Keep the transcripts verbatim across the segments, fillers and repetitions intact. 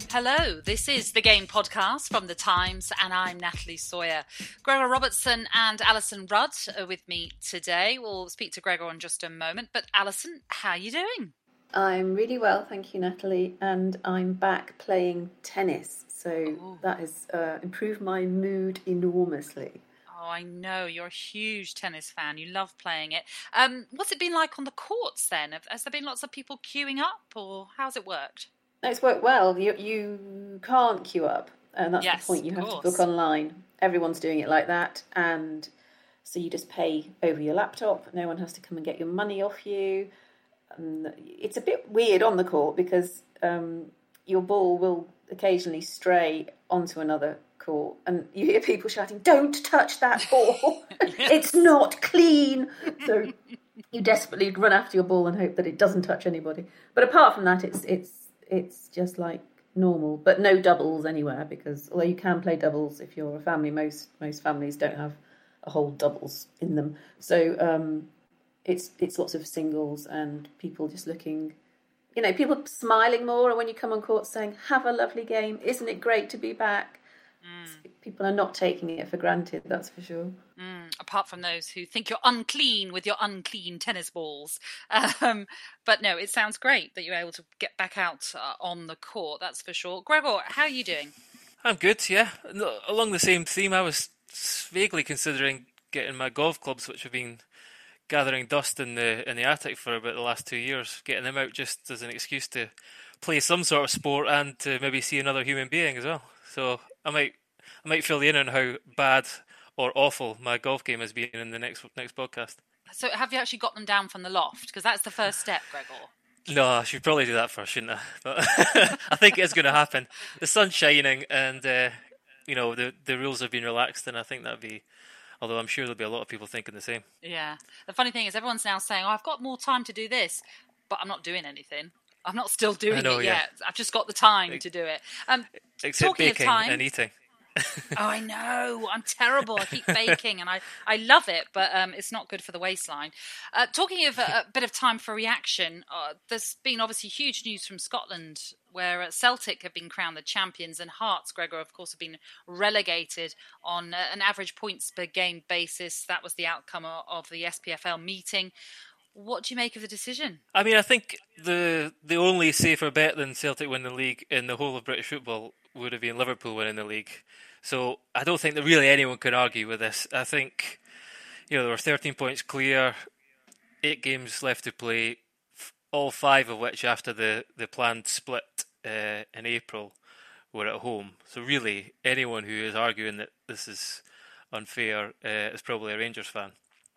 Hello, this is The Game Podcast from The Times, and I'm Natalie Sawyer. Gregor Robertson and Alison Rudd are with me today. We'll speak to Gregor in just a moment. But Alison, how are you doing? I'm really well, thank you, Natalie. And I'm back playing tennis. So Ooh. that has uh, improved my mood enormously. Oh, I know. You're a huge tennis fan. You love playing it. Um, what's it been like on the courts then? Has there been lots of people queuing up, or how's it worked? No, it's worked well. You you can't queue up, and that's yes, the point. You have course. to book online. Everyone's doing it like that, and so you just pay over your laptop. No one has to come and get your money off you. And it's a bit weird on the court because um, your ball will occasionally stray onto another court, and you hear people shouting, "Don't touch that ball! It's not clean!" So you desperately run after your ball and hope that it doesn't touch anybody. But apart from that, it's it's it's just like normal. But no doubles anywhere, because although you can play doubles if you're a family, most most families don't have a whole doubles in them. So um, it's it's lots of singles and people just looking. You know, people smiling more, and when you come on court saying, "Have a lovely game, isn't it great to be back?" Mm. People are not taking it for granted, that's for sure. Mm, apart from those who think you're unclean with your unclean tennis balls. Um, but no, it sounds great that you're able to get back out uh, on the court, that's for sure. Gregor, how are you doing? I'm good, yeah. Along the same theme, I was vaguely considering getting my golf clubs, which have been gathering dust in the in the attic for about the last two years, getting them out just as an excuse to play some sort of sport and to maybe see another human being as well. So I might I might fill you in on how bad or awful my golf game has been in the next next podcast. So have you actually got them down from the loft? Because that's the first step, Gregor. No, I should probably do that first, shouldn't I? But I think it's going to happen. The sun's shining, and uh, you know the the rules have been relaxed, and I think that'd be. Although I'm sure there'll be a lot of people thinking the same. Yeah. The funny thing is everyone's now saying, oh, I've got more time to do this, but I'm not doing anything. I'm not still doing know, it yeah. yet. I've just got the time it, to do it. Um, except talking baking of time, and eating. Oh, I know. I'm terrible. I keep baking and I, I love it, but um, it's not good for the waistline. Uh, talking of a, a bit of time for reaction, uh, there's been obviously huge news from Scotland where uh, Celtic have been crowned the champions and Hearts, Gregor, of course, have been relegated on uh, an average points per game basis. That was the outcome of, of the S P F L meeting. What do you make of the decision? I mean, I think the the only safer bet than Celtic win the league in the whole of British football would have been Liverpool winning the league. So I don't think that really anyone can argue with this. I think, you know, there were thirteen points clear, eight games left to play, all five of which after the, the planned split uh, in April were at home. So really, anyone who is arguing that this is unfair uh, is probably a Rangers fan.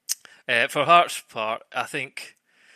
Uh, for Hearts' part, I think,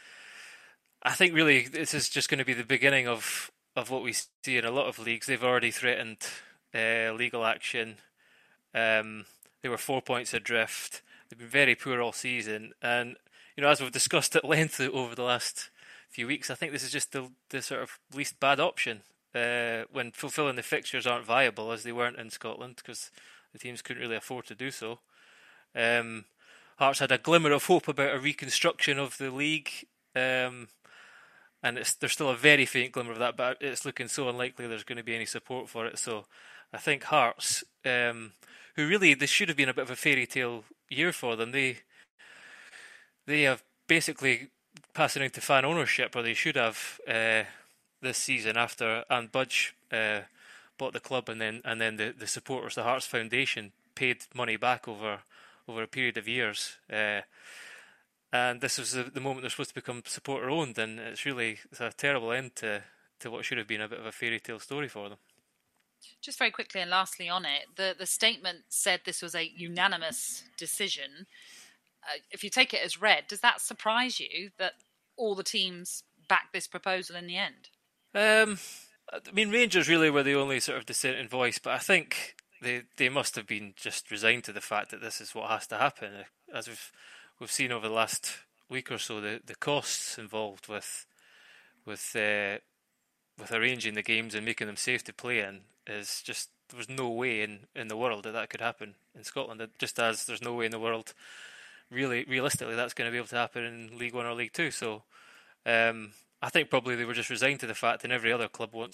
I think really this is just going to be the beginning of, of what we see in a lot of leagues. They've already threatened uh, legal action. Um, they were four points adrift. They've been very poor all season, and you know, as we've discussed at length over the last few weeks, I think this is just the, the sort of least bad option uh, when fulfilling the fixtures aren't viable, as they weren't in Scotland because the teams couldn't really afford to do so. Um, Hearts had a glimmer of hope about a reconstruction of the league, um, and it's, there's still a very faint glimmer of that, but it's looking so unlikely there's going to be any support for it. So I think Hearts, um, who really, this should have been a bit of a fairy tale year for them, they they have basically passing into fan ownership, or they should have uh, this season after Anne Budge uh, bought the club, and then and then the, the supporters, the Hearts Foundation, paid money back over over a period of years. Uh, and this was the, the moment they're supposed to become supporter owned, and it's really it's a terrible end to, to what should have been a bit of a fairy tale story for them. Just very quickly and lastly on it, the, the statement said this was a unanimous decision. Uh, if you take it as read, does that surprise you that all the teams backed this proposal in the end? Um, I mean, Rangers really were the only sort of dissenting voice, but I think they they must have been just resigned to the fact that this is what has to happen. As we've we've seen over the last week or so, the, the costs involved with with uh, with arranging the games and making them safe to play in is just, there was no way in, in the world that that could happen in Scotland. Just as there's no way in the world, really realistically, that's going to be able to happen in League One or League Two. So um, I think probably they were just resigned to the fact, and every other club wants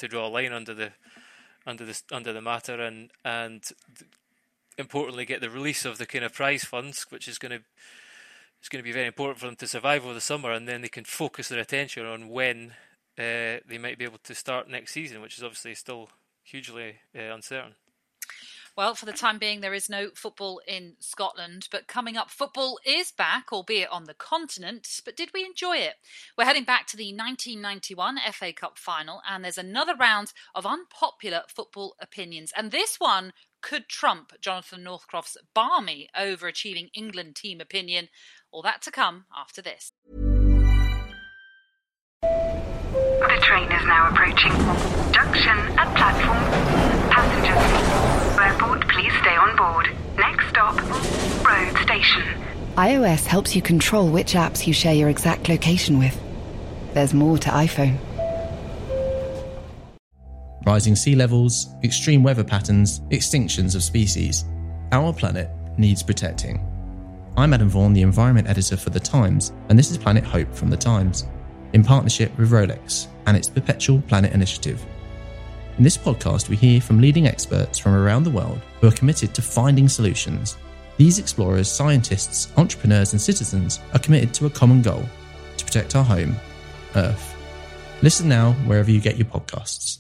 to draw a line under the under the under the matter, and and importantly get the release of the kind of prize funds, which is going to it's going to be very important for them to survive over the summer, and then they can focus their attention on when uh, they might be able to start next season, which is obviously still hugely uh, uncertain. Well, for the time being, there is no football in Scotland, but coming up, football is back, albeit on the continent. But did we enjoy it? We're heading back to the nineteen ninety-one F A Cup final, and there's another round of unpopular football opinions. And this one could trump Jonathan Northcroft's balmy overachieving England team opinion. All that to come after this. The train is now approaching. Junction at platform. Passengers, airport, please stay on board. Next stop, road station. iOS helps you control which apps you share your exact location with. There's more to iPhone. Rising sea levels, extreme weather patterns, extinctions of species. Our planet needs protecting. I'm Adam Vaughan, the environment editor for The Times, and this is Planet Hope from The Times, in partnership with Rolex and its Perpetual Planet Initiative. In this podcast, we hear from leading experts from around the world who are committed to finding solutions. These explorers, scientists, entrepreneurs and citizens are committed to a common goal: to protect our home, Earth. Listen now wherever you get your podcasts.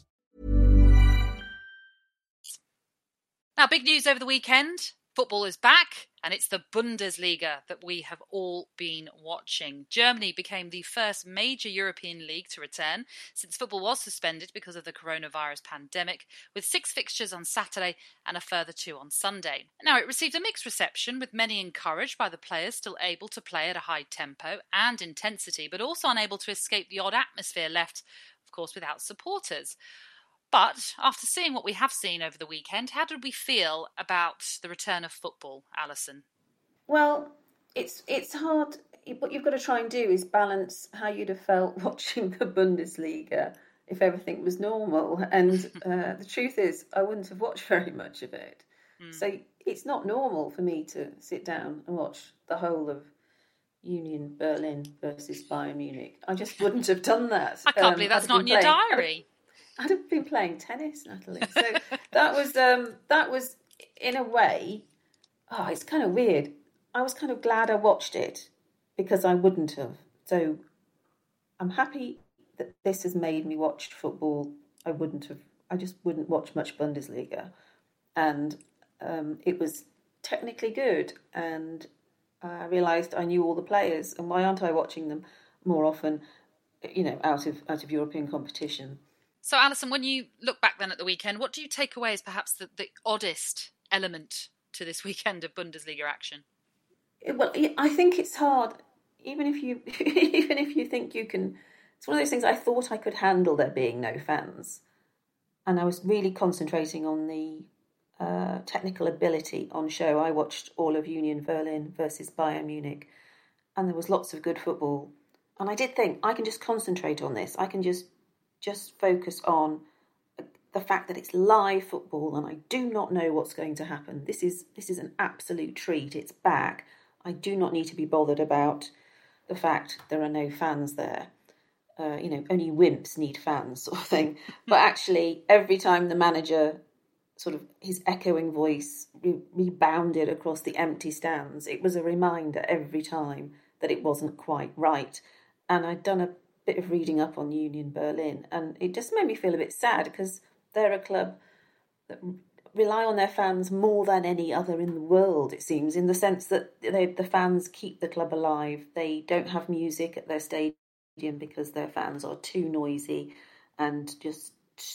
Now, big news over the weekend. Football is back, and it's the Bundesliga that we have all been watching. Germany became the first major European league to return since football was suspended because of the coronavirus pandemic, with six fixtures on Saturday and a further two on Sunday. Now, it received a mixed reception, with many encouraged by the players still able to play at a high tempo and intensity, but also unable to escape the odd atmosphere left, of course, without supporters. But after seeing what we have seen over the weekend, how did we feel about the return of football, Alison? Well, it's it's hard. What you've got to try and do is balance how you'd have felt watching the Bundesliga if everything was normal. And uh, the truth is, I wouldn't have watched very much of it. Mm. So it's not normal for me to sit down and watch the whole of Union Berlin versus Bayern Munich. I just wouldn't have done that. I can't um, believe that's not in your playing, diary. I'd have been playing tennis, Natalie. So that was um, that was in a way. Oh, it's kind of weird. I was kind of glad I watched it because I wouldn't have. So I'm happy that this has made me watch football. I wouldn't have. I just wouldn't watch much Bundesliga, and um, it was technically good. And I realised I knew all the players, and why aren't I watching them more often? You know, out of out of European competition. So, Alison, when you look back then at the weekend, what do you take away as perhaps the, the oddest element to this weekend of Bundesliga action? Well, I think it's hard, even if you even if you think you can. It's one of those things. I thought I could handle there being no fans, and I was really concentrating on the uh, technical ability on show. I watched all of Union Berlin versus Bayern Munich, and there was lots of good football. And I did think I can just concentrate on this. I can just. Just focus on the fact that it's live football and I do not know what's going to happen. This is this is an absolute treat. It's back. I do not need to be bothered about the fact there are no fans there. Uh, you know, only wimps need fans, sort of thing. But actually, every time the manager, sort of his echoing voice re- rebounded across the empty stands, it was a reminder every time that it wasn't quite right. And I'd done a bit of reading up on Union Berlin, and it just made me feel a bit sad because they're a club that rely on their fans more than any other in the world, it seems, in the sense that they, the fans keep the club alive. They don't have music at their stadium because their fans are too noisy and just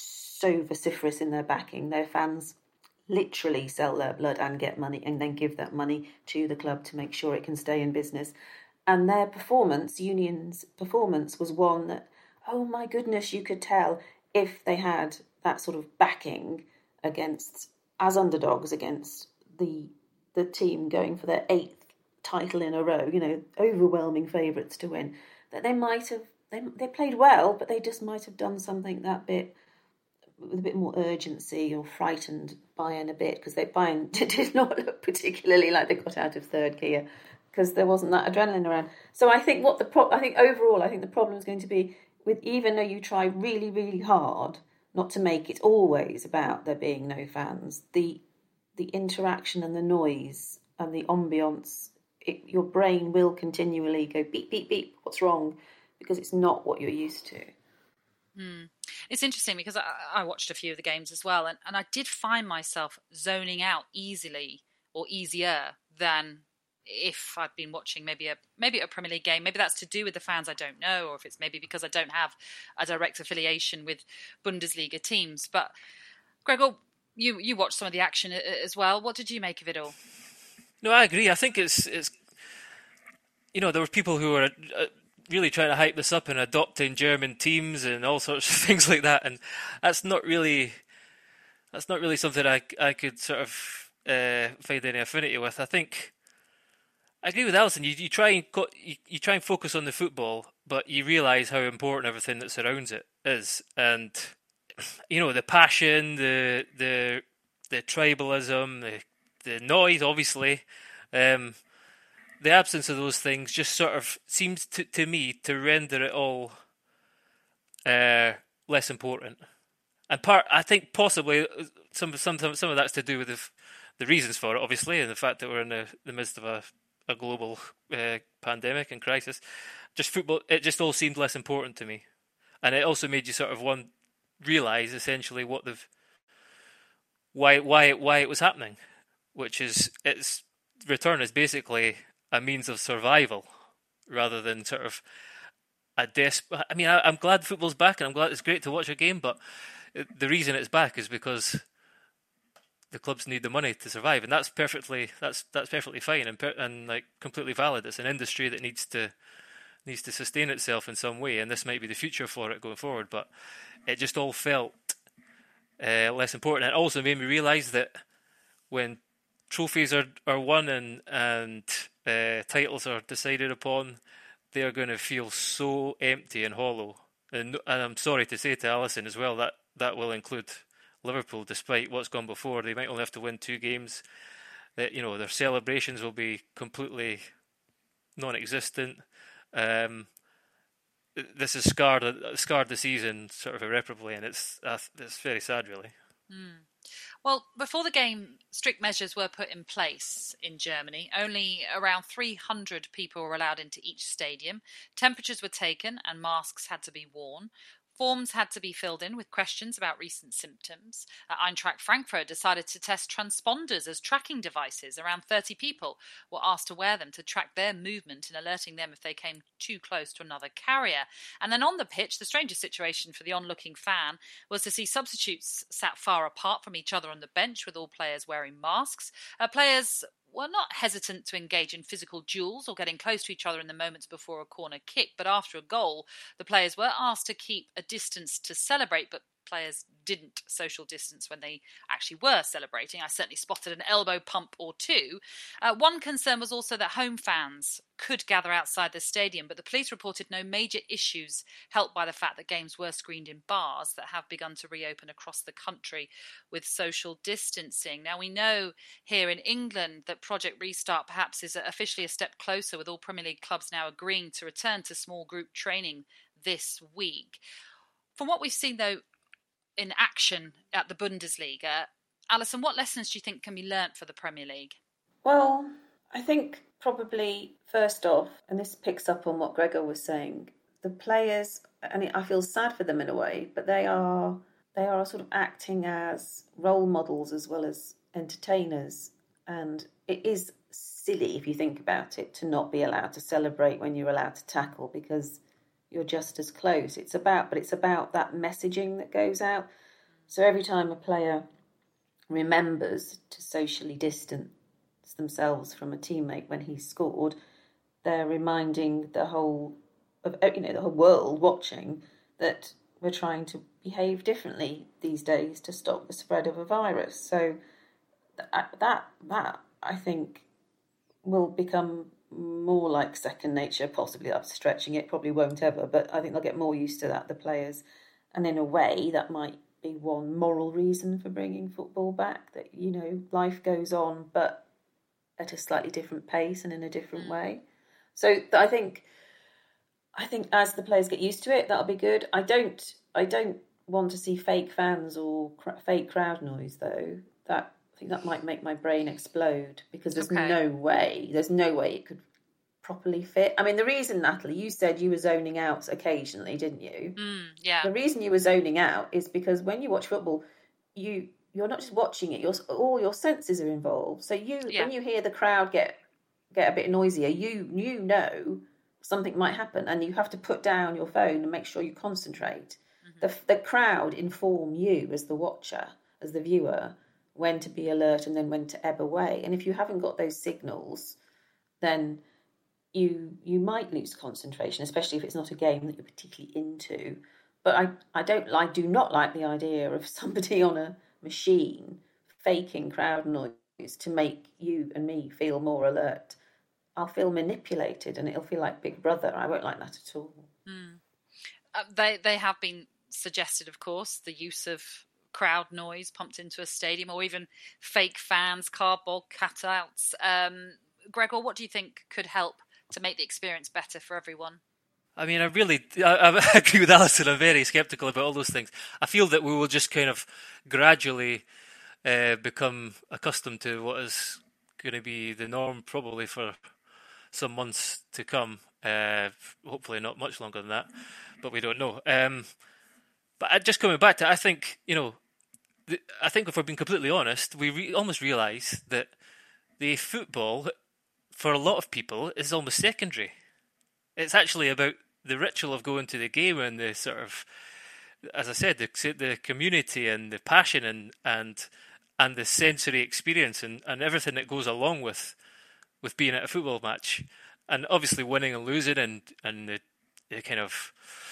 so vociferous in their backing. Their fans literally sell their blood and get money and then give that money to the club to make sure it can stay in business. And their performance, Union's performance, was one that, oh my goodness, you could tell if they had that sort of backing against, as underdogs against the the team going for their eighth title in a row, you know, overwhelming favourites to win, that they might have, they, they played well, but they just might have done something that bit, with a bit more urgency, or frightened Bayern a bit, because they Bayern did not look particularly like they got out of third gear, because there wasn't that adrenaline around. So I think what the pro- I think overall, I think the problem is going to be with, even though you try really, really hard not to make it always about there being no fans, the the interaction and the noise and the ambience, it, your brain will continually go beep, beep, beep, what's wrong? Because it's not what you're used to. Mm. It's interesting because I, I watched a few of the games as well, and, and I did find myself zoning out easily or easier than if I'd been watching maybe a maybe a Premier League game. Maybe that's to do with the fans, I don't know, or if it's maybe because I don't have a direct affiliation with Bundesliga teams. But Gregor, you you watched some of the action as well. What did you make of it all? No, I agree. I think it's it's you know, there were people who were uh, really trying to hype this up and adopting German teams and all sorts of things like that, and that's not really that's not really something I I could sort of uh, find any affinity with. I think I agree with Alison. You you try and co- you, you try and focus on the football, but you realise how important everything that surrounds it is, and you know, the passion, the the the tribalism, the the noise, obviously. Um, The absence of those things just sort of seems to, to me to render it all uh, less important. And part, I think possibly some some some of that's to do with the, the reasons for it, obviously, and the fact that we're in the, the midst of a, a global uh, pandemic and crisis. Just football, it just all seemed less important to me, and it also made you sort of one realise essentially what the why why why it was happening, which is its return is basically a means of survival rather than sort of a desperate. I mean, I, I'm glad football's back, and I'm glad it's great to watch a game, but the reason it's back is because the clubs need the money to survive, and that's perfectly that's that's perfectly fine and per, and like completely valid. It's an industry that needs to needs to sustain itself in some way, and this might be the future for it going forward. But it just all felt uh, less important. It also made me realise that when trophies are, are won and and uh, titles are decided upon, they are going to feel so empty and hollow. And, and I'm sorry to say to Alison as well that that will include Liverpool, despite what's gone before. They might only have to win two games. That, you know, their celebrations will be completely non-existent. Um, this has scarred scarred the season sort of irreparably, and it's it's very sad, really. Mm. Well, before the game, strict measures were put in place in Germany. Only around three hundred people were allowed into each stadium. Temperatures were taken and masks had to be worn. Forms had to be filled in with questions about recent symptoms. Uh, Eintracht Frankfurt decided to test transponders as tracking devices. Around thirty people were asked to wear them to track their movement and alerting them if they came too close to another carrier. And then on the pitch, the strangest situation for the onlooking fan was to see substitutes sat far apart from each other on the bench, with all players wearing masks. Uh, players were not hesitant to engage in physical duels or getting close to each other in the moments before a corner kick, but after a goal, the players were asked to keep a distance to celebrate, but players didn't social distance when they actually were celebrating. I certainly spotted an elbow pump or two. Uh, one concern was also that home fans could gather outside the stadium, but the police reported no major issues, helped by the fact that games were screened in bars that have begun to reopen across the country with social distancing. Now, we know here in England that Project Restart perhaps is officially a step closer, with all Premier League clubs now agreeing to return to small group training this week. From what we've seen, though, in action at the Bundesliga, Alison, what lessons do you think can be learnt for the Premier League? Well, I think probably first off, and this picks up on what Gregor was saying, the players, and I feel sad for them in a way, but they are they are sort of acting as role models as well as entertainers, and it is silly if you think about it to not be allowed to celebrate when you're allowed to tackle, because you're just as close. It's about, but it's about that messaging that goes out. So every time a player remembers to socially distance themselves from a teammate when he scored, they're reminding the whole of you know the whole world watching that we're trying to behave differently these days to stop the spread of a virus. So that that, that I think will become more like second nature. Possibly I'm stretching it, probably won't ever, but I think they'll get more used to that, the players. And in a way, that might be one moral reason for bringing football back, that, you know, life goes on, but at a slightly different pace and in a different way. So I think, I think as the players get used to it, that'll be good. I don't, I don't want to see fake fans or cr- fake crowd noise, though. That I think that might make my brain explode, because there's Okay. no way, there's no way it could properly fit. I mean, the reason, Natalie, you said you were zoning out occasionally, didn't you? Mm, yeah. The reason you were zoning out is because when you watch football, you you're not just watching it; you're all your senses are involved. So you, Yeah. when you hear the crowd get get a bit noisier, you you know something might happen, and you have to put down your phone and make sure you concentrate. Mm-hmm. The the crowd inform you as the watcher, as the viewer, when to be alert and then when to ebb away. And if you haven't got those signals, then you you might lose concentration, especially if it's not a game that you're particularly into. But I, I don't I do not like the idea of somebody on a machine faking crowd noise to make you and me feel more alert. I'll feel manipulated, and it'll feel like Big Brother. I won't like that at all. Mm. Uh, they they have been suggested, of course, the use of crowd noise pumped into a stadium, or even fake fans, cardboard cutouts. Um, Gregor, what do you think could help to make the experience better for everyone? I mean, I really, I, I agree with Alison. I'm very sceptical about all those things. I feel that we will just kind of gradually uh, become accustomed to what is going to be the norm, probably for some months to come. Uh, hopefully not much longer than that, but we don't know. Um, but just coming back to, I think, you know, the, I think if we're being completely honest, we re- almost realise that the football, for a lot of people, is almost secondary. It's actually about the ritual of going to the game and the sort of, as I said, the the community and the passion and and and the sensory experience and, and everything that goes along with with being at a football match, and obviously winning and losing and and the, the kind of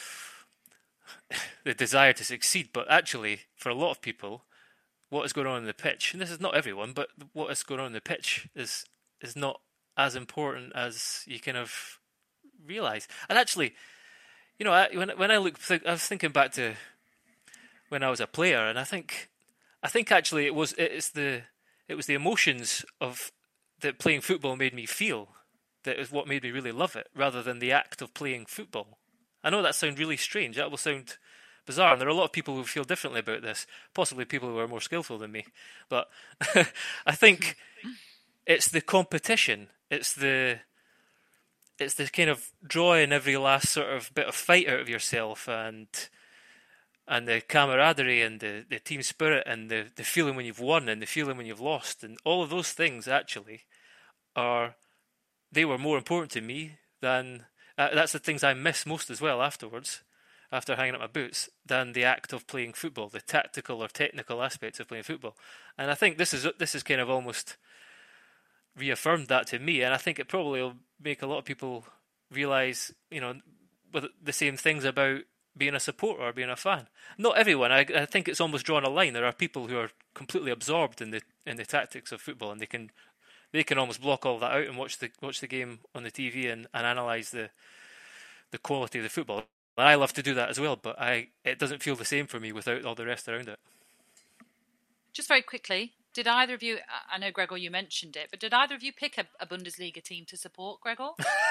the desire to succeed. But actually, for a lot of people, what is going on in the pitch, and this is not everyone, but what is going on in the pitch is is not as important as you kind of realise. And actually, you know, I, when when I look, I was thinking back to when I was a player, and I think, I think actually it was it's the it was the emotions of that playing football made me feel that is what made me really love it, rather than the act of playing football. I know that sounds really strange. That will sound bizarre, and there are a lot of people who feel differently about this. Possibly people who are more skillful than me, but I think it's the competition. It's the It's the kind of drawing every last sort of bit of fight out of yourself, and and the camaraderie and the, the team spirit and the, the feeling when you've won and the feeling when you've lost, and all of those things actually are, they were more important to me than, uh, that's the things I miss most as well afterwards, after hanging up my boots, than the act of playing football, the tactical or technical aspects of playing football. And I think this is this is kind of almost reaffirmed that to me, and I think it probably will make a lot of people realise, you know, with the same things about being a supporter or being a fan. Not everyone. I, I think it's almost drawn a line. There are people who are completely absorbed in the in the tactics of football, and they can they can almost block all that out and watch the watch the game on the T V and, and analyse the the quality of the football. And I love to do that as well, but I it doesn't feel the same for me without all the rest around it. Just very quickly, did either of you, I know, Gregor, you mentioned it, but did either of you pick a, a Bundesliga team to support, Gregor?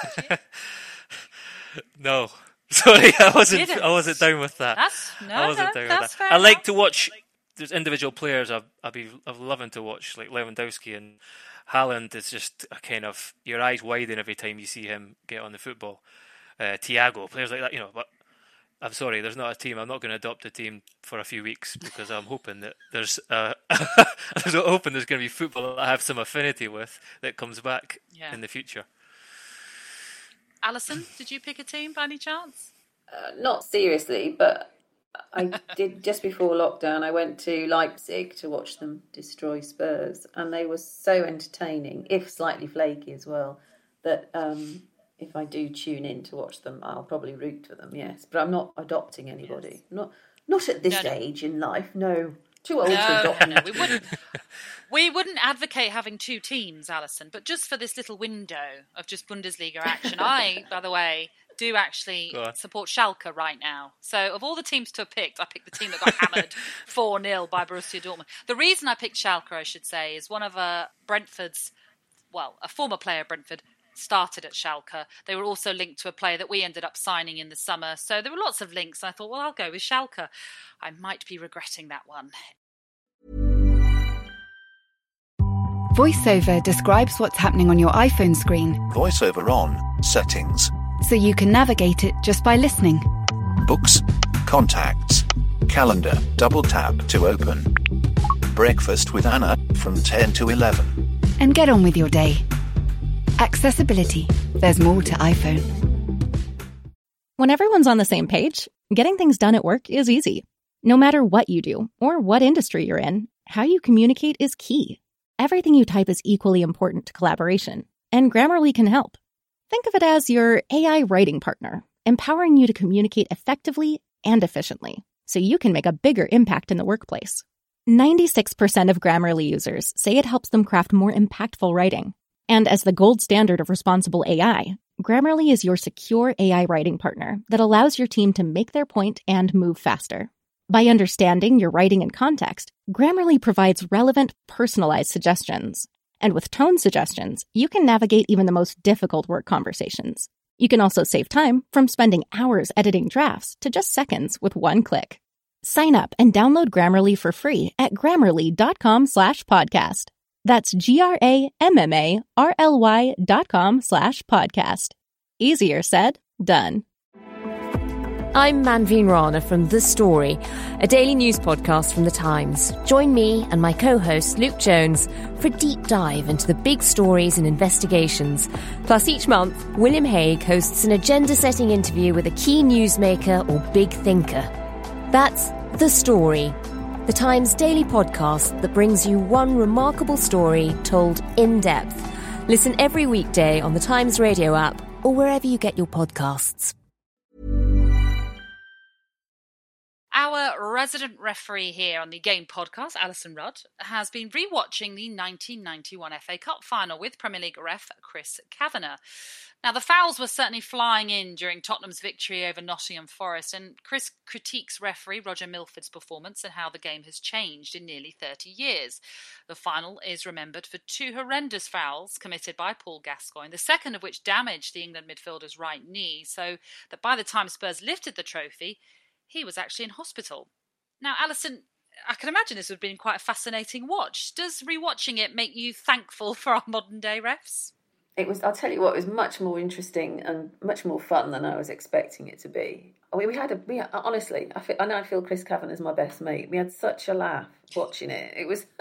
No. Sorry, I wasn't Didn't. I wasn't down with that. That's, no, I wasn't no, down that's with that. fair I like enough. to watch, there's individual players I've, I've been I've loving to watch, like Lewandowski and Haaland. Is just a kind of, your eyes widen every time you see him get on the football. Uh, Thiago, players like that, you know, but I'm sorry, there's not a team. I'm not going to adopt a team for a few weeks, because I'm hoping that there's uh, I'm hoping there's going to be football that I have some affinity with that comes back Yeah. in the future. Alison, did you pick a team by any chance? Uh, not seriously, but I did just before lockdown. I went to Leipzig to watch them destroy Spurs, and they were so entertaining, if slightly flaky as well, that um, if I do tune in to watch them, I'll probably root for them. Yes, but I'm not adopting anybody. Yes. Not not at this No, no. age in life. No, too old to No, adopt. no, no, we wouldn't. We wouldn't advocate having two teams, Alison, but just for this little window of just Bundesliga action. I, by the way, do actually Go on. support Schalke right now. So of all the teams to have picked, I picked the team that got hammered four nil by Borussia Dortmund. The reason I picked Schalke, I should say, is one of uh, Brentford's, well, a former player of Brentford, started at Schalke. They were also linked to a player that we ended up signing in the summer. So there were lots of links. I thought, well, I'll go with Schalke. I might be regretting that one. VoiceOver describes what's happening on your iPhone screen. VoiceOver on, settings. So you can navigate it just by listening. Books, contacts, calendar, double tap to open. Breakfast with Anna from ten to eleven. And get on with your day. Accessibility. There's more to iPhone. When everyone's on the same page, getting things done at work is easy. No matter what you do or what industry you're in, how you communicate is key. Everything you type is equally important to collaboration, and Grammarly can help. Think of it as your A I writing partner, empowering you to communicate effectively and efficiently, so you can make a bigger impact in the workplace. ninety-six percent of Grammarly users say it helps them craft more impactful writing. And as the gold standard of responsible A I, Grammarly is your secure A I writing partner that allows your team to make their point and move faster. By understanding your writing and context, Grammarly provides relevant, personalized suggestions. And with tone suggestions, you can navigate even the most difficult work conversations. You can also save time from spending hours editing drafts to just seconds with one click. Sign up and download Grammarly for free at grammarly.com slash podcast. That's G-R-A-M-M-A-R-L-Y dot com slash podcast. Easier said, done. I'm Manveen Rana from The Story, a daily news podcast from The Times. Join me and my co-host Luke Jones for a deep dive into the big stories and investigations. Plus, each month, William Hague hosts an agenda-setting interview with a key newsmaker or big thinker. That's The Story, The Times daily podcast that brings you one remarkable story told in depth. Listen every weekday on The Times radio app or wherever you get your podcasts. Our resident referee here on the Game podcast, Alison Rudd, has been rewatching the nineteen ninety-one F A Cup final with Premier League ref Chris Kavanagh. Now, the fouls were certainly flying in during Tottenham's victory over Nottingham Forest, and Chris critiques referee Roger Milford's performance and how the game has changed in nearly thirty years. The final is remembered for two horrendous fouls committed by Paul Gascoigne, the second of which damaged the England midfielder's right knee, so that by the time Spurs lifted the trophy, he was actually in hospital. Now, Alison, I can imagine this would have been quite a fascinating watch. Does rewatching it make you thankful for our modern day refs? It was, I'll tell you what, it was much more interesting and much more fun than I was expecting it to be. We, we had a, we honestly, I, feel, I know I feel Chris Kavanagh is my best mate. We had such a laugh watching it. It was,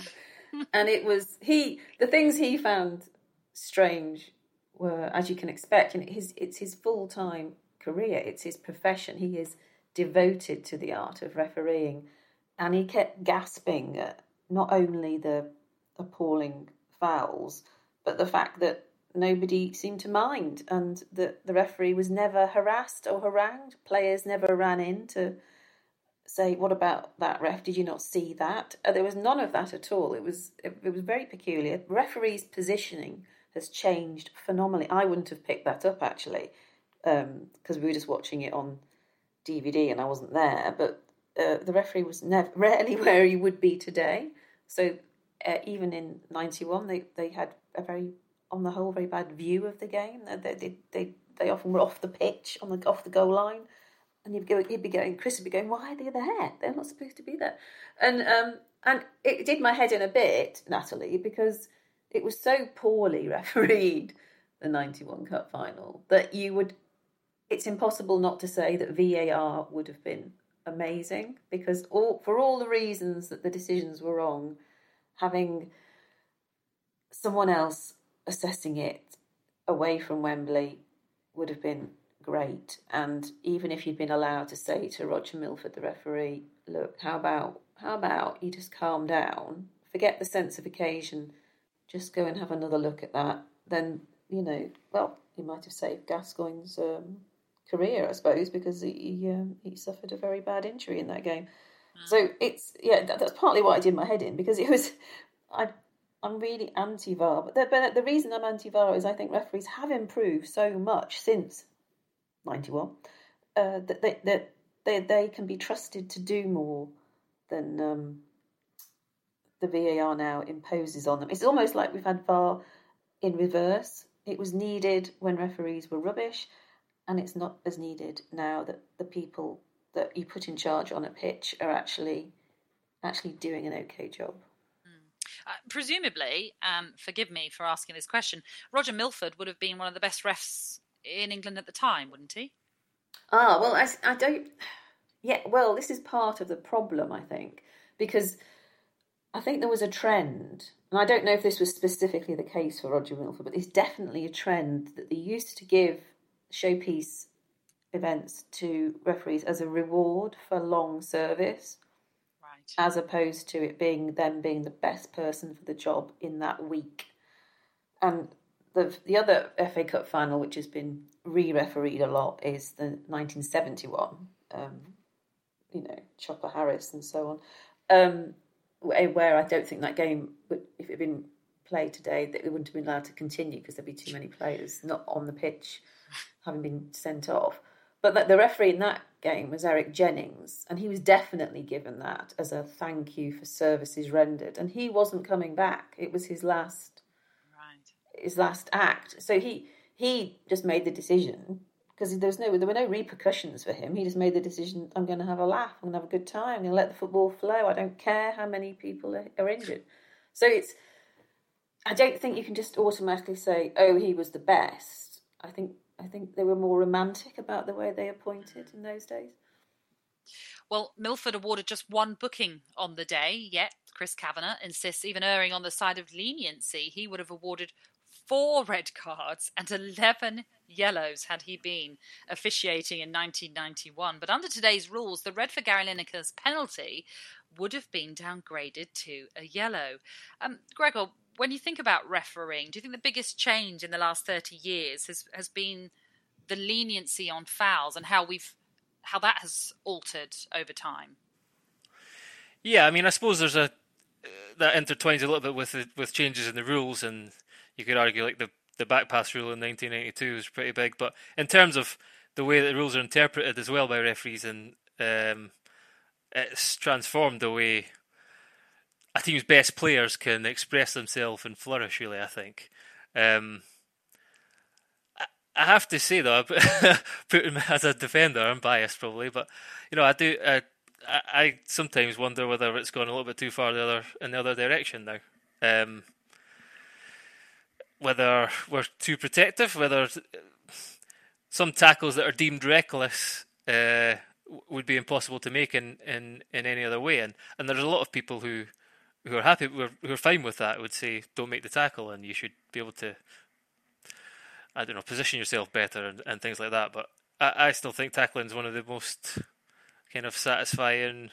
and it was, he, the things he found strange were, as you can expect, you know, his, it's his full-time career. It's his profession. He is devoted to the art of refereeing, and he kept gasping at not only the appalling fouls, but the fact that nobody seemed to mind, and that the referee was never harassed or harangued. Players never ran in to say, what about that, ref? Did you not see that? Uh, there was none of that at all. It was it, it was very peculiar. Referees' positioning has changed phenomenally. I wouldn't have picked that up, actually, because um, we were just watching it on D V D and I wasn't there, but uh, the referee was never, rarely where he would be today. So uh, even in ninety-one, they, they had a very, on the whole, very bad view of the game. They they they, they often were off the pitch, on the off the goal line, and you'd go, you'd be going, Chris would be going, why are they there? They're not supposed to be there. And um and it did my head in a bit, Natalie, because it was so poorly refereed, the ninety-one Cup final, that you would. It's impossible not to say that V A R would have been amazing, because all, for all the reasons that the decisions were wrong, having someone else assessing it away from Wembley would have been great. And even if you'd been allowed to say to Roger Milford, the referee, look, how about how about you just calm down, forget the sense of occasion, just go and have another look at that, then, you know, well, you might have saved Gascoigne's um, career, I suppose, because he um, he suffered a very bad injury in that game. Mm. So it's yeah, that, that's partly why I did my head in, because it was I I'm really anti-V A R, but the, but the reason I'm anti-V A R is I think referees have improved so much since ninety-one uh, that they that they they can be trusted to do more than um, the V A R now imposes on them. It's almost like we've had V A R in reverse. It was needed when referees were rubbish, and it's not as needed now that the people that you put in charge on a pitch are actually actually doing an okay job. Uh, presumably, um, forgive me for asking this question, Roger Milford would have been one of the best refs in England at the time, wouldn't he? Ah, well, I, I don't... Yeah, well, this is part of the problem, I think, because I think there was a trend, and I don't know if this was specifically the case for Roger Milford, but there's definitely a trend that they used to give showpiece events to referees as a reward for long service, right, as opposed to it being them being the best person for the job in that week. And the the other F A Cup final, which has been re-refereed a lot, is the nineteen seventy-one, um, you know, Chopper Harris and so on, um, where I don't think that game, would, if it had been played today, that it wouldn't have been allowed to continue because there'd be too many players not on the pitch having been sent off. But the referee in that game was Eric Jennings, and he was definitely given that as a thank you for services rendered. And he wasn't coming back. It was his last, right. his last act. So he he just made the decision, because there was no there were no repercussions for him. He just made the decision: I'm going to have a laugh. I'm going to have a good time. I'm going to let the football flow. I don't care how many people are, are injured. So it's. I don't think you can just automatically say, "Oh, he was the best." I think. I think they were more romantic about the way they appointed in those days. Well, Milford awarded just one booking on the day, yet Chris Kavanagh insists, even erring on the side of leniency, he would have awarded four red cards and eleven yellows had he been officiating in nineteen ninety-one. But under today's rules, the red for Gary Lineker's penalty would have been downgraded to a yellow. Um, Gregor, when you think about refereeing, do you think the biggest change in the last thirty years has, has been the leniency on fouls and how we've how that has altered over time? Yeah, I mean, I suppose there's a that intertwines a little bit with the, with changes in the rules, and you could argue like the the back pass rule in nineteen ninety-two was pretty big. But in terms of the way that the rules are interpreted as well by referees, and um, it's transformed the way a team's best players can express themselves and flourish, really, I think. Um, I, I have to say, though, put him as a defender, I'm biased probably, but, you know, I do, I, I sometimes wonder whether it's gone a little bit too far the other in the other direction now. Um, whether we're too protective, whether some tackles that are deemed reckless uh, would be impossible to make in, in, in any other way. And, and there's a lot of people who who are happy, who are, who are fine with that, would say, don't make the tackle and you should be able to, I don't know, position yourself better and, and things like that. But I, I still think tackling is one of the most kind of satisfying,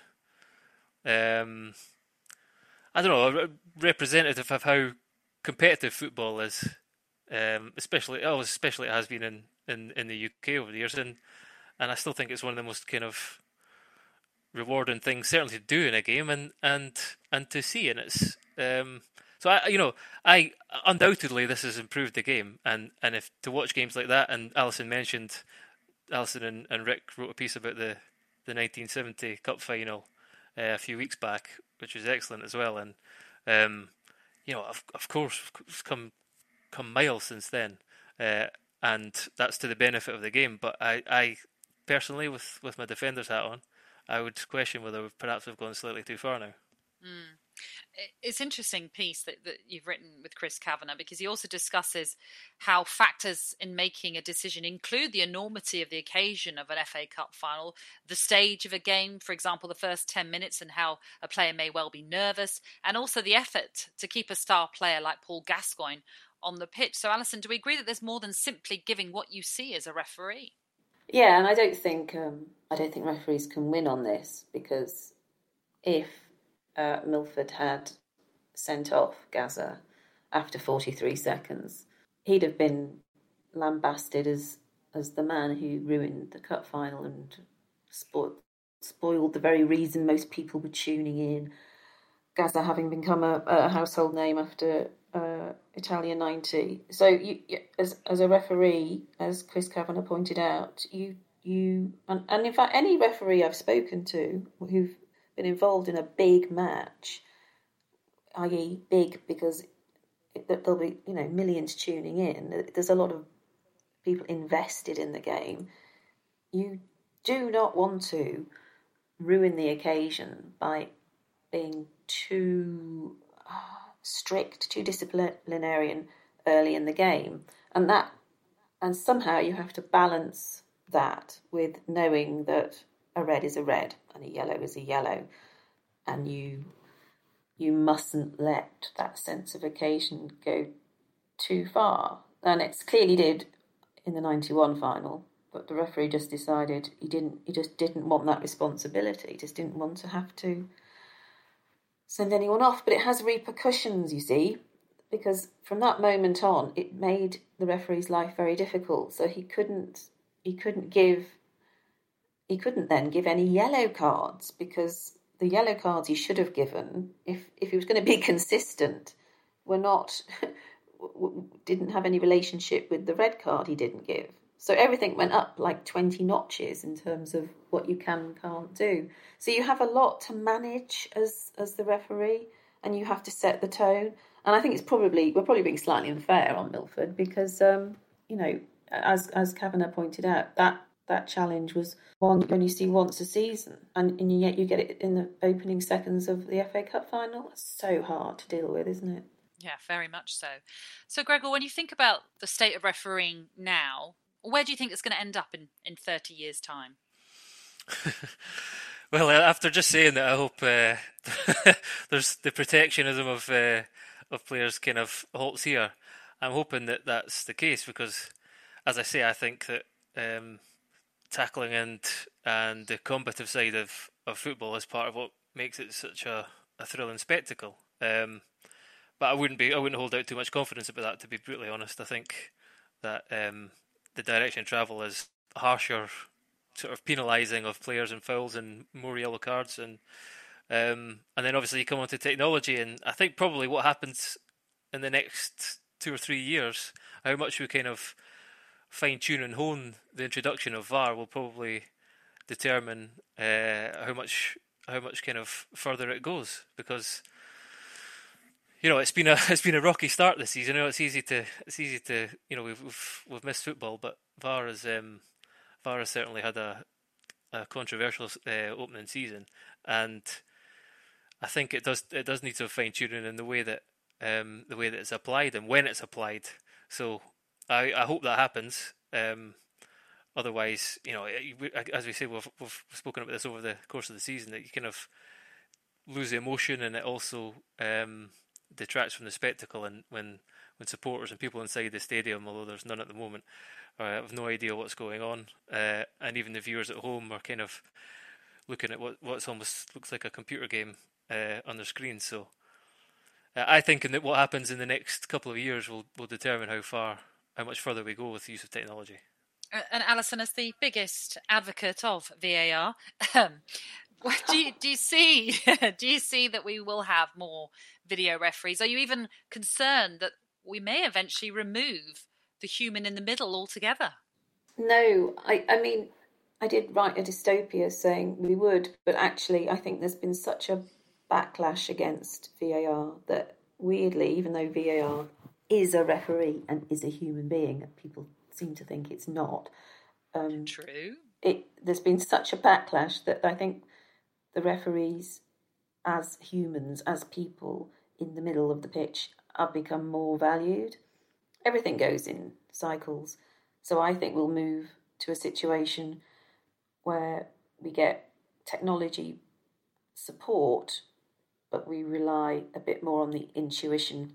um, I don't know, representative of how competitive football is, um, especially, oh, especially it has been in, in, in the U K over the years. And, and I still think it's one of the most kind of rewarding things, certainly to do in a game and and and to see. And it's um so I you know I undoubtedly this has improved the game, and and if to watch games like that, and Alison mentioned Alison and, and Rick wrote a piece about the the nineteen seventy Cup final uh, a few weeks back, which was excellent as well. And um you know of of course it's come come miles since then, uh, and that's to the benefit of the game. But I I personally, with with my defender's hat on, I would question whether perhaps we've gone slightly too far now. Mm. It's an interesting piece that, that you've written with Chris Kavanagh, because he also discusses how factors in making a decision include the enormity of the occasion of an F A Cup final, the stage of a game, for example, the first ten minutes, and how a player may well be nervous, and also the effort to keep a star player like Paul Gascoigne on the pitch. So, Alison, do we agree that there's more than simply giving what you see as a referee? Yeah, and I don't think um, I don't think referees can win on this, because if uh, Milford had sent off Gazza after forty-three seconds, he'd have been lambasted as as the man who ruined the cup final and spoiled spoiled the very reason most people were tuning in. Gazza having become a, a household name after uh, Italia ninety. So, you, as as a referee, as Chris Kavanagh pointed out, you you and, and in fact any referee I've spoken to who've been involved in a big match, that is big because that there'll be, you know, millions tuning in. There's a lot of people invested in the game. You do not want to ruin the occasion by being too uh, strict, too disciplinarian early in the game, and that, and somehow you have to balance that with knowing that a red is a red and a yellow is a yellow, and you you mustn't let that sense of occasion go too far. And it clearly did in the ninety-one final, but the referee just decided he didn't. He just didn't want that responsibility. He just didn't want to have to send anyone off. But it has repercussions, you see, because from that moment on, it made the referee's life very difficult. So he couldn't. He couldn't give. He couldn't then give any yellow cards, because the yellow cards he should have given, if if he was going to be consistent, were not didn't have any relationship with the red card he didn't give. So everything went up like twenty notches in terms of what you can and can't do. So you have a lot to manage as as the referee, and you have to set the tone. And I think it's probably we're probably being slightly unfair on Milford, because um, you know, as as Kavanagh pointed out, that that challenge was one you only see once a season, and, and yet you get it in the opening seconds of the F A Cup final. It's so hard to deal with, isn't it? Yeah, very much so. So, Gregor, when you think about the state of refereeing now, where do you think it's going to end up in, in thirty years' time? Well, after just saying that, I hope uh, there's the protectionism of uh, of players kind of halts here. I'm hoping that that's the case, because, as I say, I think that um, tackling and and the combative side of, of football is part of what makes it such a, a thrilling spectacle. Um, but I wouldn't be I wouldn't hold out too much confidence about that, to be brutally honest. I think that um, the direction of travel is harsher sort of penalising of players and fouls and more yellow cards, and um, and then obviously you come on to technology, and I think probably what happens in the next two or three years, how much we kind of fine tune and hone the introduction of V A R will probably determine uh, how much how much kind of further it goes, because you know it's been a it's been a rocky start this season. You know, it's easy to it's easy to you know we've we've, we've missed football, but V A R has um, V A R has certainly had a a controversial uh, opening season, and I think it does it does need some fine tuning in the way that um, the way that it's applied and when it's applied. So I, I hope that happens. Um, otherwise, you know, as we say, we've we've spoken about this over the course of the season, that you kind of lose the emotion, and it also um, detracts from the spectacle. And when when supporters and people inside the stadium, although there's none at the moment, uh, have no idea what's going on, uh, and even the viewers at home are kind of looking at what what's almost looks like a computer game uh, on their screen. So uh, I think in that what happens in the next couple of years will will determine how far, how much further we go with the use of technology. And Alison, as the biggest advocate of V A R, um, do you, do you see do you see that we will have more video referees? Are you even concerned that we may eventually remove the human in the middle altogether? No, I, I mean, I did write a dystopia saying we would, but actually I think there's been such a backlash against V A R that weirdly, even though V A R is a referee and is a human being, people seem to think it's not. Um, True. It there's been such a backlash that I think the referees, as humans, as people in the middle of the pitch, have become more valued. Everything goes in cycles, so I think we'll move to a situation where we get technology support, but we rely a bit more on the intuition,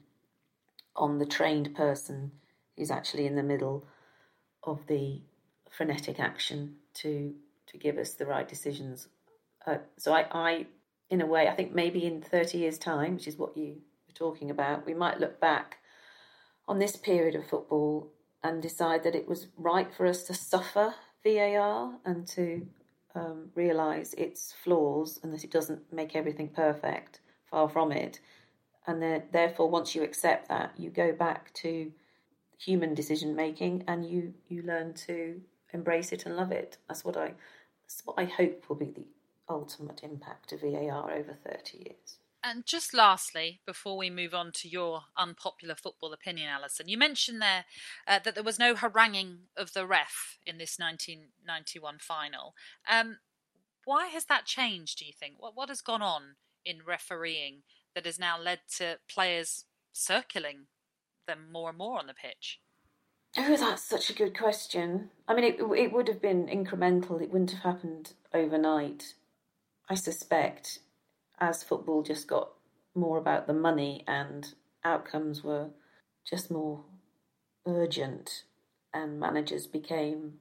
on the trained person who's actually in the middle of the frenetic action to to give us the right decisions. Uh, so I, I, in a way, I think maybe in thirty years' time, which is what you were talking about, we might look back on this period of football and decide that it was right for us to suffer V A R and to um, realise its flaws and that it doesn't make everything perfect, far from it. And then, therefore, once you accept that, you go back to human decision making, and you, you learn to embrace it and love it. That's what I that's what I hope will be the ultimate impact of V A R over thirty years. And just lastly, before we move on to your unpopular football opinion, Alison, you mentioned there uh, that there was no haranguing of the ref in this nineteen ninety-one final. Um, why has that changed, do you think? What, what has gone on in refereeing that has now led to players circling them more and more on the pitch? Oh, that's such a good question. I mean, it, it would have been incremental. It wouldn't have happened overnight, I suspect. As football just got more about the money and outcomes were just more urgent and managers became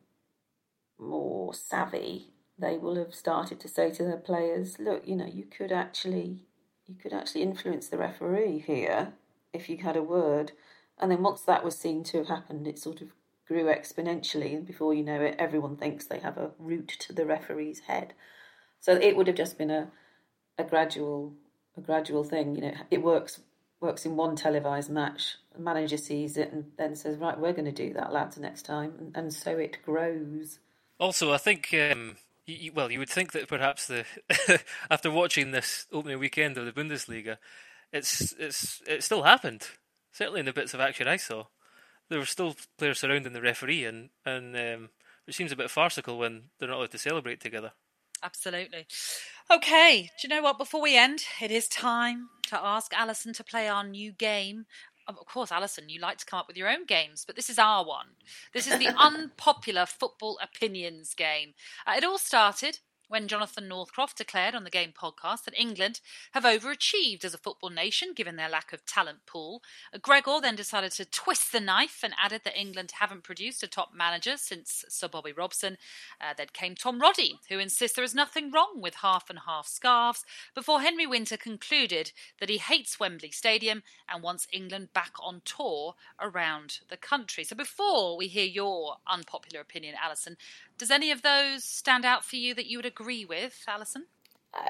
more savvy, they will have started to say to their players, look, you know, you could actually you could actually influence the referee here if you had a word. And then once that was seen to have happened, it sort of grew exponentially, and before you know it, everyone thinks they have a route to the referee's head. So it would have just been a a gradual a gradual thing. You know, it works works in one televised match. The manager sees it and then says, right, we're going to do that, lads, next time. And, and so it grows. Also, I think, um, you, well, you would think that perhaps the after watching this opening weekend of the Bundesliga, it's it's it still happened. Certainly in the bits of action I saw, there were still players surrounding the referee, and, and um, it seems a bit farcical when they're not allowed to celebrate together. Absolutely. Okay, do you know what? Before we end, it is time to ask Alison to play our new game. Of course, Alison, you like to come up with your own games, but this is our one. This is the unpopular football opinions game. Uh, it all started when Jonathan Northcroft declared on the Game podcast that England have overachieved as a football nation given their lack of talent pool. Gregor then decided to twist the knife and added that England haven't produced a top manager since Sir Bobby Robson. Uh, then came Tom Roddy, who insists there is nothing wrong with half and half scarves, before Henry Winter concluded that he hates Wembley Stadium and wants England back on tour around the country. So before we hear your unpopular opinion, Alison, does any of those stand out for you that you would agree with, Alison? Uh,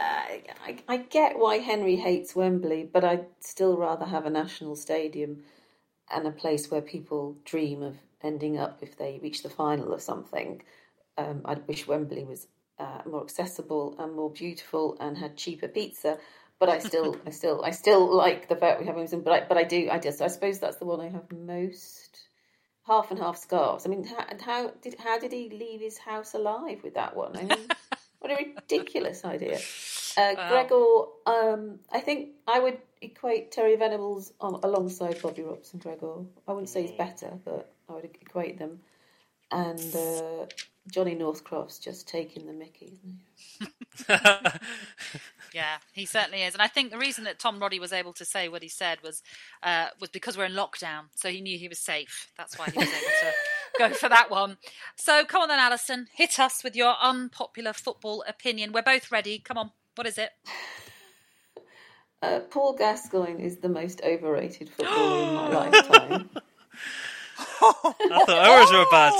I, I get why Henry hates Wembley, but I'd still rather have a national stadium and a place where people dream of ending up if they reach the final or something. Um, I wish Wembley was uh, more accessible and more beautiful and had cheaper pizza. But I still, I still, I still like the fact we have Wimbledon. But I, but I do, I just, I suppose that's the one I have most. Half and half scarves. I mean, how, how did how did he leave his house alive with that one? I mean, what a ridiculous idea. Uh, wow. Gregor, um, I think I would equate Terry Venables on, alongside Bobby Robson. Gregor, I wouldn't say he's better, but I would equate them. And uh, Johnny Northcroft's just taking the mickey, isn't he? Yeah, he certainly is. And I think the reason that Tom Roddy was able to say what he said was uh, was because we're in lockdown, so he knew he was safe. That's why he was able to go for that one. So come on then, Alison, hit us with your unpopular football opinion. We're both ready. Come on, what is it? Uh, Paul Gascoigne is the most overrated footballer in my lifetime. I thought ours were bad.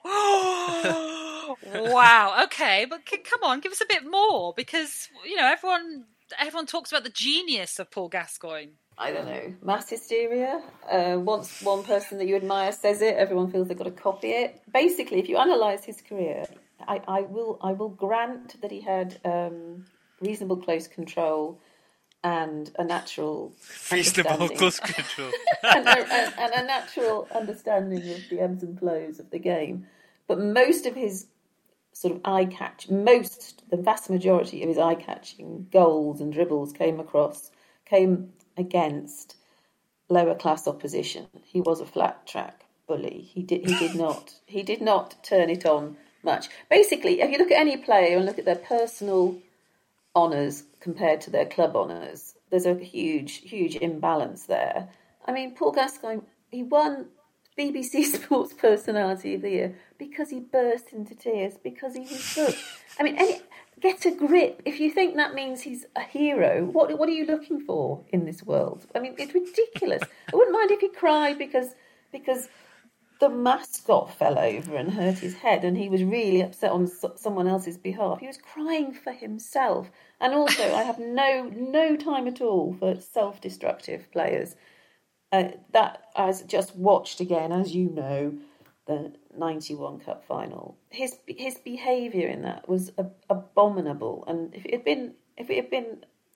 Wow, okay, but c- come on, give us a bit more, because, you know, everyone everyone talks about the genius of Paul Gascoigne. I don't know, mass hysteria. Uh, once one person that you admire says it, everyone feels they've got to copy it. Basically, if you analyse his career, I, I will I will grant that he had um, reasonable close control and a natural reasonable close control and, a, and a natural understanding of the ebbs and flows of the game. But most of his sort of eye-catch, most, the vast majority of his eye-catching goals and dribbles came across, came against lower-class opposition. He was a flat-track bully. He did, he did not, he did not turn it on much. Basically, if you look at any player and look at their personal honours compared to their club honours, there's a huge, huge imbalance there. I mean, Paul Gascoigne, he won B B C Sports Personality of the Year because he burst into tears, because he was good. I mean, any, get a grip. If you think that means he's a hero, what what are you looking for in this world? I mean, it's ridiculous. I wouldn't mind if he cried because because the mascot fell over and hurt his head and he was really upset on so- someone else's behalf. He was crying for himself. And also, I have no no time at all for self-destructive players. Uh, that I just watched again, as you know, the ninety-one Cup final. His his behaviour in that was ab- abominable. And if it had been if it had been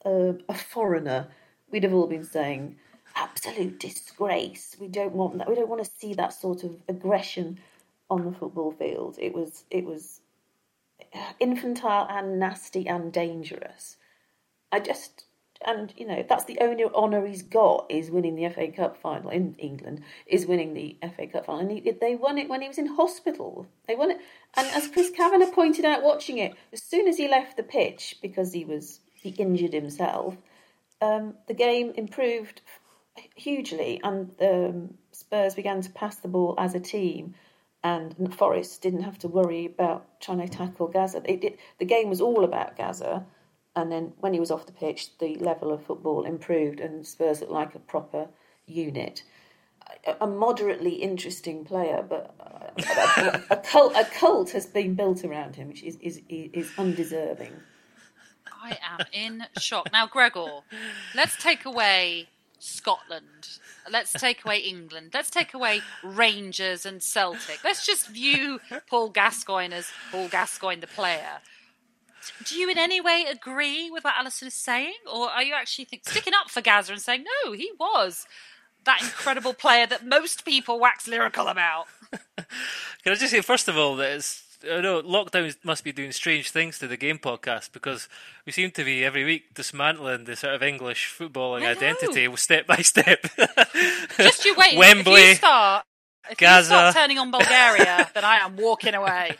a, a foreigner, we'd have all been saying, absolute disgrace. We don't want that. We don't want to see that sort of aggression on the football field. It was it was infantile and nasty and dangerous. I just, and you know, that's the only honour he's got, is winning the F A Cup final in England, is winning the F A Cup final. And he, they won it when he was in hospital. They won it. And as Chris Kavanagh pointed out watching it, as soon as he left the pitch, because he was, he injured himself, um, the game improved hugely, and um, Spurs began to pass the ball as a team, and Forest didn't have to worry about trying to tackle Gaza. It, it, the game was all about Gaza, and then when he was off the pitch, the level of football improved, and Spurs looked like a proper unit. A, a moderately interesting player, but a, a, cult, a cult has been built around him, which is is, is undeserving. I am in shock. Now, Gregor, let's take away Scotland. Let's take away England. Let's take away Rangers and Celtic. Let's just view Paul Gascoigne as Paul Gascoigne, the player. Do you in any way agree with what Alison is saying? Or are you actually think, sticking up for Gaza and saying, no, he was that incredible player that most people wax lyrical about? Can I just say, first of all, that it's, I know lockdown must be doing strange things to the Game podcast, because we seem to be every week dismantling the sort of English footballing identity step by step. Just you wait. Wembley, if you start, if Gaza. you start turning on Bulgaria, then I am walking away.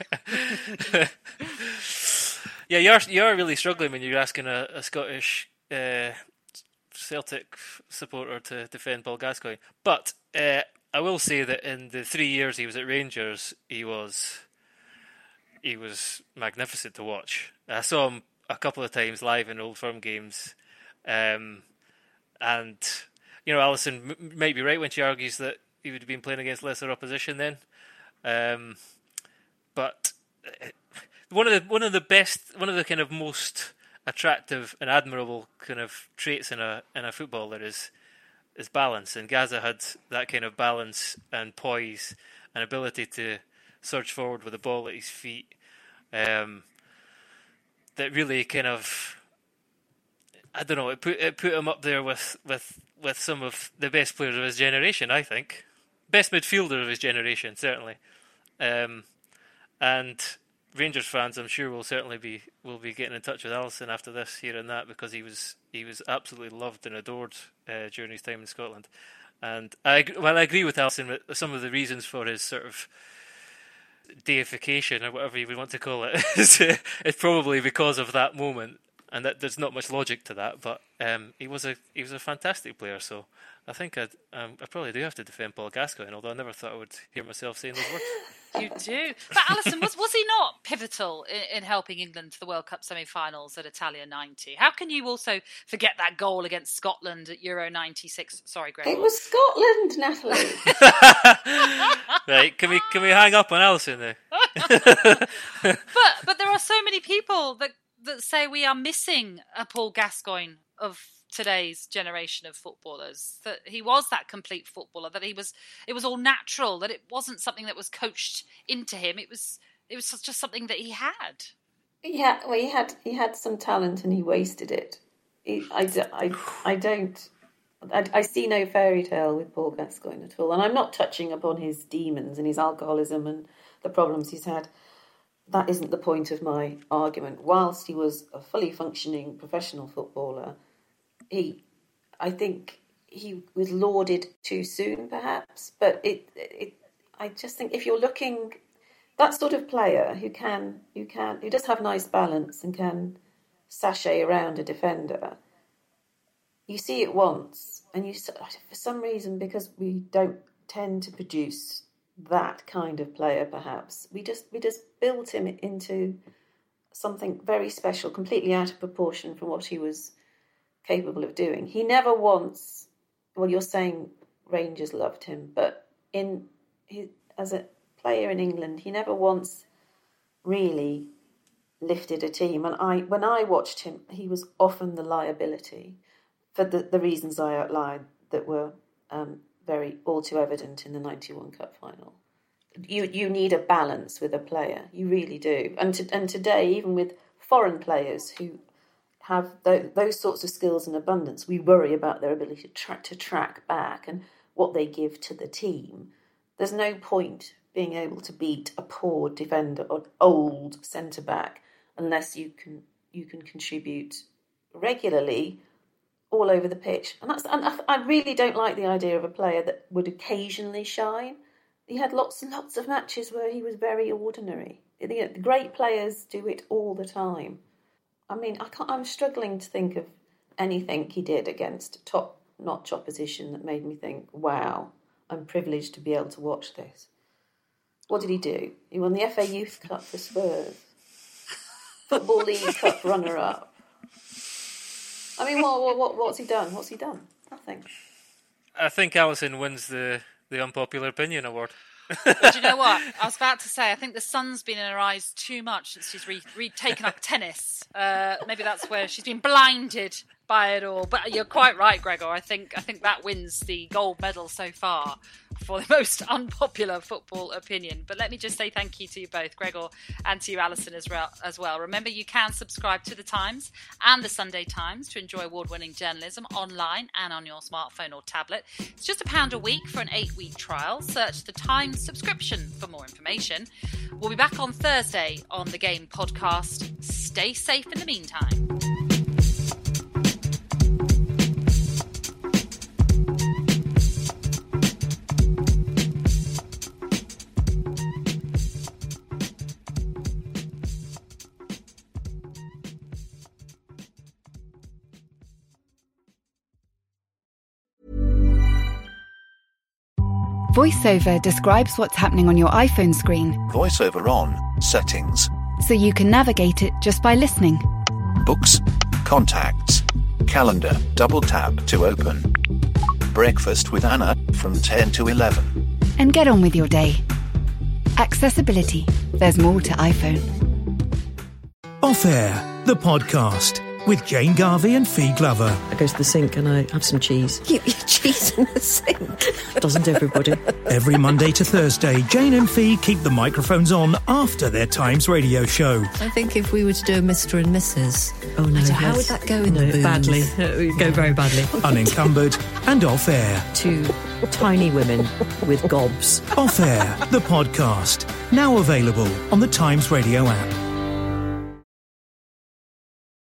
Yeah, you're you're really struggling when you're asking a, a Scottish uh, Celtic supporter to defend Paul Gascoigne. But uh, I will say that in the three years he was at Rangers, he was. He was magnificent to watch. I saw him a couple of times live in Old Firm games. Um, and, you know, Alison m- might be right when she argues that he would have been playing against lesser opposition then. Um, but one of the one of the best, one of the kind of most attractive and admirable kind of traits in a in a footballer is is balance. And Gaza had that kind of balance and poise and ability to surge forward with the ball at his feet, um, that really kind of, I don't know, it put it put him up there with, with, with some of the best players of his generation, I think. Best midfielder of his generation, certainly. Um, and Rangers fans, I'm sure, will certainly be will be getting in touch with Alison after this, here and that, because he was he was absolutely loved and adored uh, during his time in Scotland. And I, well, I agree with Alison with some of the reasons for his sort of deification, or whatever you would want to call it, it's probably because of that moment, and that there's not much logic to that. But um, he was a he was a fantastic player, so I think I'd, um, I probably do have to defend Paul Gascoigne, although I never thought I would hear myself saying those words. You do, but Alison, was was he not pivotal in, in helping England to the World Cup semi-finals at Italia ninety? How can you also forget that goal against Scotland at Euro ninety-six? Sorry, Greg. It was Scotland, Natalie. Right, can we can we hang up on Alison there? but but there are so many people that that say we are missing a Paul Gascoigne of today's generation of footballers, that he was that complete footballer, that he was it was all natural, that it wasn't something that was coached into him, it was it was just something that he had. Yeah, well, he had he had some talent and he wasted it. He, I, I, I don't I, I see no fairy tale with Paul Gascoigne at all, and I'm not touching upon his demons and his alcoholism and the problems he's had. That isn't the point of my argument. Whilst he was a fully functioning professional footballer, He, I think he was lauded too soon, perhaps. But it, it, I just think if you're looking, that sort of player who can, who can, who does have nice balance and can sashay around a defender, you see it once, and you, for some reason, because we don't tend to produce that kind of player, perhaps we just we just built him into something very special, completely out of proportion from what he was capable of doing. He never once, well, you're saying Rangers loved him, but in his, as a player in England, he never once really lifted a team. And I, when I watched him, he was often the liability for the, the reasons I outlined that were um, very all too evident in the ninety-one Cup final. You you need a balance with a player, you really do. And to, and today, even with foreign players who have th- those sorts of skills in abundance, we worry about their ability to, tra- to track back and what they give to the team. There's no point being able to beat a poor defender or old centre-back unless you can you can contribute regularly all over the pitch. And that's and I really don't like the idea of a player that would occasionally shine. He had lots and lots of matches where he was very ordinary. The great players do it all the time. I mean, I can't, I'm struggling to think of anything he did against top-notch opposition that made me think, wow, I'm privileged to be able to watch this. What did he do? He won the F A Youth Cup for Spurs. Football League Cup runner-up. I mean, what, what, what, what's he done? What's he done? Nothing. I think Alisson wins the, the Unpopular Opinion Award. Well, do you know what? I was about to say, I think the sun's been in her eyes too much since she's re- re- taken up tennis. Uh, maybe that's where she's been blinded by it all. But you're quite right, Gregor. I think I think that wins the gold medal so far for the most unpopular football opinion. But let me just say thank you to you both, Gregor, and to you, Alisson, as well. As well. Remember, you can subscribe to The Times and The Sunday Times to enjoy award-winning journalism online and on your smartphone or tablet. It's just a pound a week for an eight-week trial. Search The Times subscription for more information. We'll be back on Thursday on The Game podcast. Stay safe in the meantime. VoiceOver describes what's happening on your iPhone screen, VoiceOver on, settings, so you can navigate it just by listening. books, contacts, calendar, double tap to open. Breakfast with Anna from ten to eleven. And get on with your day. Accessibility. There's more to iPhone. Off Air, the podcast, with Jane Garvey and Fee Glover. I go to the sink and I have some cheese. You eat cheese in the sink? Doesn't everybody? Every Monday to Thursday, Jane and Fee keep the microphones on after their Times radio show. I think if we were to do a Mister and Missus Oh no, I don't, yes. how would that go in no, the booth? badly. It would go very badly. Unencumbered and Off Air. Two tiny women with gobs. Off Air, the podcast. Now available on the Times radio app.